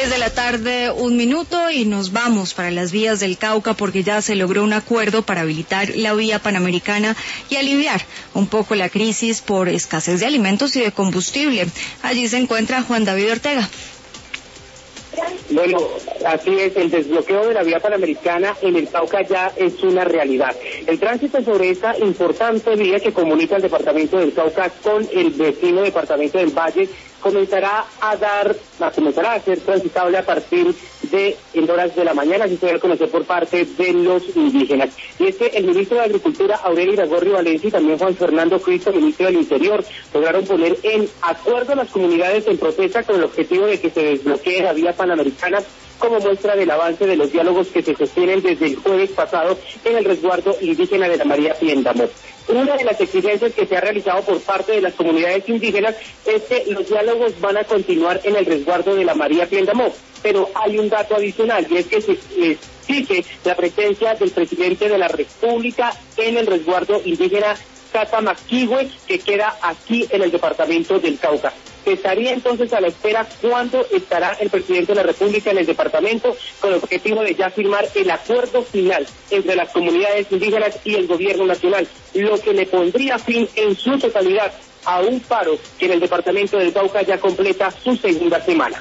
6:01 y nos vamos para las vías del Cauca porque ya se logró un acuerdo para habilitar la vía panamericana y aliviar un poco la crisis por escasez de alimentos y de combustible. Allí se encuentra Juan David Ortega. Bueno, así es, el desbloqueo de la vía panamericana en el Cauca ya es una realidad. El tránsito sobre esta importante vía que comunica el departamento del Cauca con el vecino departamento del Valle comenzará a ser transitable a partir de en horas de la mañana, así se va a conocer por parte de los indígenas. Y es que el ministro de Agricultura, Aurelio Iragorri Valencia, y también Juan Fernando Cristo, ministro del Interior, lograron poner en acuerdo a las comunidades en protesta con el objetivo de que se desbloquee la vía panamericana como muestra del avance de los diálogos que se sostienen desde el jueves pasado en el resguardo indígena de la María Piendamó. Una de las exigencias que se ha realizado por parte de las comunidades indígenas es que los diálogos van a continuar en el resguardo de la María Piendamó, pero hay un dato adicional y es que se exige la presencia del presidente de la República en el resguardo indígena Catamaquihue, que queda aquí en el departamento del Cauca. Se estaría entonces a la espera cuándo estará el presidente de la República en el departamento con el objetivo de ya firmar el acuerdo final entre las comunidades indígenas y el gobierno nacional, lo que le pondría fin en su totalidad a un paro que en el departamento del Cauca ya completa su segunda semana.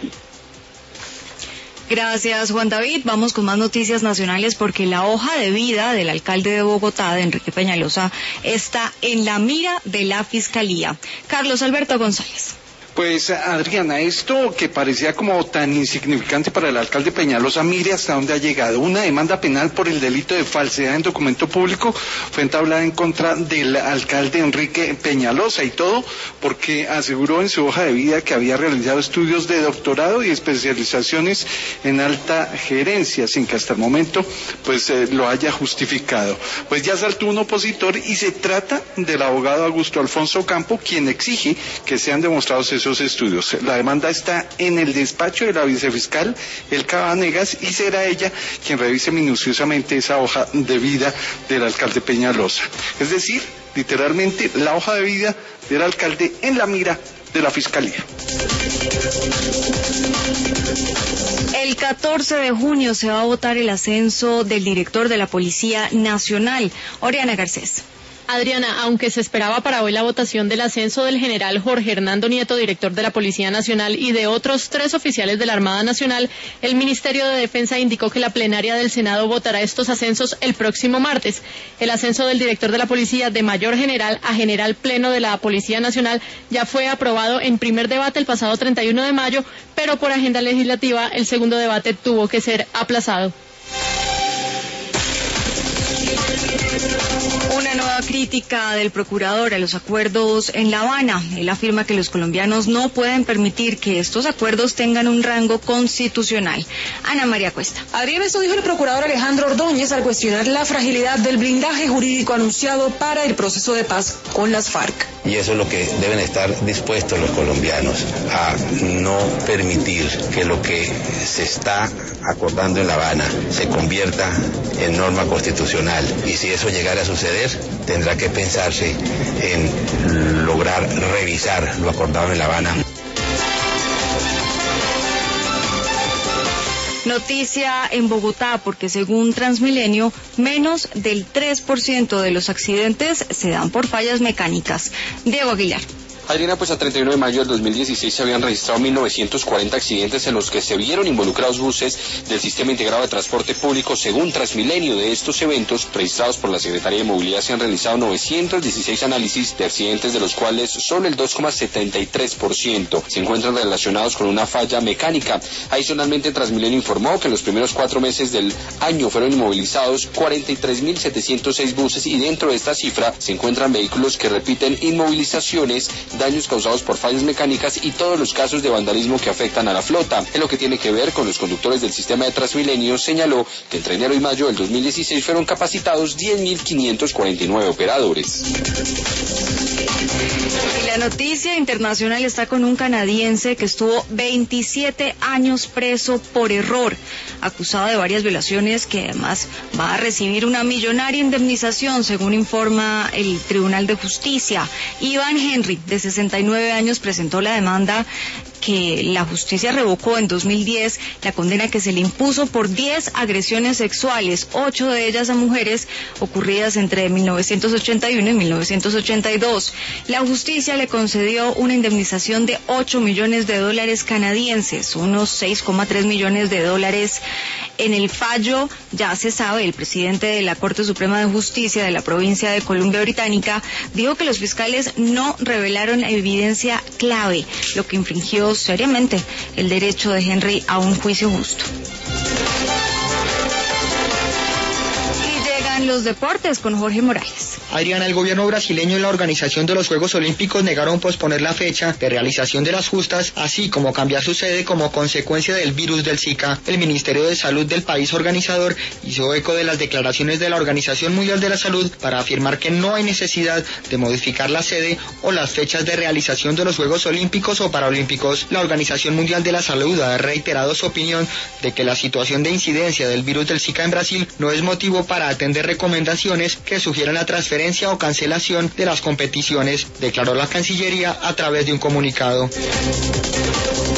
Gracias, Juan David. Vamos con más noticias nacionales porque la hoja de vida del alcalde de Bogotá, de Enrique Peñalosa, está en la mira de la Fiscalía. Carlos Alberto González. Pues, Adriana, esto que parecía como tan insignificante para el alcalde Peñalosa, mire hasta dónde ha llegado. Una demanda penal por el delito de falsedad en documento público fue entablada en contra del alcalde Enrique Peñalosa, y todo porque aseguró en su hoja de vida que había realizado estudios de doctorado y especializaciones en alta gerencia, sin que hasta el momento pues lo haya justificado. Pues ya saltó un opositor y se trata del abogado Augusto Alfonso Campo, quien exige que sean demostrados esos estudios. La demanda está en el despacho de la vicefiscal Elka Vanegas y será ella quien revise minuciosamente esa hoja de vida del alcalde Peñalosa. Es decir, literalmente la hoja de vida del alcalde en la mira de la Fiscalía. El 14 de junio se va a votar el ascenso del director de la Policía Nacional, Oriana Garcés. Adriana, aunque se esperaba para hoy la votación del ascenso del general Jorge Hernando Nieto, director de la Policía Nacional, y de otros 3 oficiales de la Armada Nacional, el Ministerio de Defensa indicó que la plenaria del Senado votará estos ascensos el próximo martes. El ascenso del director de la Policía de mayor general a general pleno de la Policía Nacional ya fue aprobado en primer debate el pasado 31 de mayo, pero por agenda legislativa el segundo debate tuvo que ser aplazado. Una nueva crítica del procurador a los acuerdos en La Habana. Él afirma que los colombianos no pueden permitir que estos acuerdos tengan un rango constitucional. Ana María Cuesta. Adriana, esto dijo el procurador Alejandro Ordóñez al cuestionar la fragilidad del blindaje jurídico anunciado para el proceso de paz con las FARC. Y eso es lo que deben estar dispuestos los colombianos, a no permitir que lo que se está acordando en La Habana se convierta en norma constitucional. Y si eso llegara a suceder, tendrá que pensarse en lograr revisar lo acordado en La Habana. Noticia en Bogotá, porque según Transmilenio, menos del 3% de los accidentes se dan por fallas mecánicas. Diego Aguilar. Adriana, pues a 31 de mayo del 2016 se habían registrado 1.940 accidentes en los que se vieron involucrados buses del Sistema Integrado de Transporte Público. Según Transmilenio, de estos eventos registrados por la Secretaría de Movilidad se han realizado 916 análisis de accidentes, de los cuales solo el 2,73% se encuentran relacionados con una falla mecánica. Adicionalmente, Transmilenio informó que en los primeros 4 meses del año fueron inmovilizados 43.706 buses, y dentro de esta cifra se encuentran vehículos que repiten inmovilizaciones, daños causados por fallas mecánicas y todos los casos de vandalismo que afectan a la flota. En lo que tiene que ver con los conductores del sistema de Transmilenio, señaló que entre enero y mayo del 2016 fueron capacitados 10.549 operadores. la noticia internacional está con un canadiense que estuvo 27 años preso por error, acusado de varias violaciones, que además va a recibir una millonaria indemnización, según informa el Tribunal de Justicia. Ivan Henry, de 69 años, presentó la demanda que la justicia revocó en 2010, la condena que se le impuso por 10 agresiones sexuales, 8 de ellas a mujeres, ocurridas entre 1981 y 1982. La justicia le concedió una indemnización de $8 millones canadienses, unos $6,3 millones. En el fallo, ya se sabe, el presidente de la Corte Suprema de Justicia de la provincia de Columbia Británica dijo que los fiscales no revelaron evidencia clave, lo que infringió seriamente el derecho de Henry a un juicio justo. Los deportes con Jorge Morales. Adriana, el gobierno brasileño y la organización de los Juegos Olímpicos negaron posponer la fecha de realización de las justas, así como cambiar su sede como consecuencia del virus del Zika. El Ministerio de Salud del país organizador hizo eco de las declaraciones de la Organización Mundial de la Salud para afirmar que no hay necesidad de modificar la sede o las fechas de realización de los Juegos Olímpicos o Paralímpicos. La Organización Mundial de la Salud ha reiterado su opinión de que la situación de incidencia del virus del Zika en Brasil no es motivo para atender recomendaciones que sugieran la transferencia o cancelación de las competiciones, declaró la Cancillería a través de un comunicado.